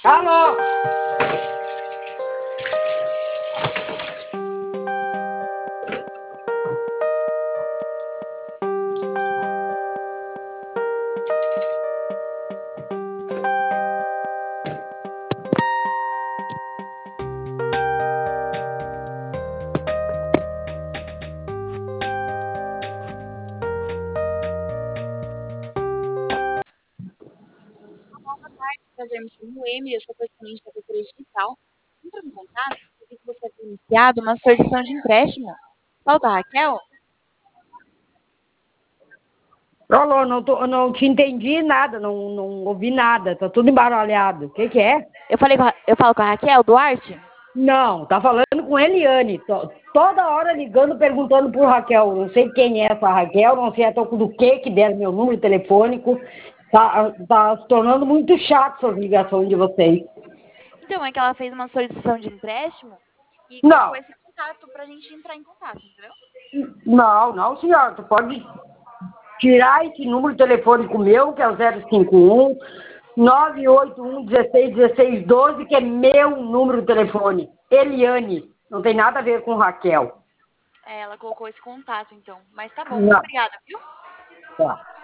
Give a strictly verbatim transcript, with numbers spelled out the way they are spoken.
Alô? Fazemos como Emily, eu sou correspondente da cultura digital. Entra em contato, eu vi que você havia iniciado uma solicitação de empréstimo. Fala com a Raquel? Alô, não, tô, não te entendi nada, não, não ouvi nada, tá tudo embaralhado. O que que é? Eu, falei com a, eu falo com a Raquel Duarte? Não, tá falando com Eliane. Tô, toda hora ligando, perguntando por Raquel. Não sei quem é essa Raquel, não sei a toco do que que deram meu número telefônico. Tá, tá se tornando muito chato essas ligações de vocês. Então, é que ela fez uma solicitação de empréstimo e colocou Não, esse contato pra gente entrar em contato, entendeu? não, não, senhora. Tu pode tirar esse número telefônico meu, que é o zero cinco um nove oito um um seis um seis um dois, que é meu número de telefone. Eliane. Não tem nada a ver com Raquel. É, ela colocou esse contato, então. Mas tá bom, muito Não. obrigada, viu? Tá.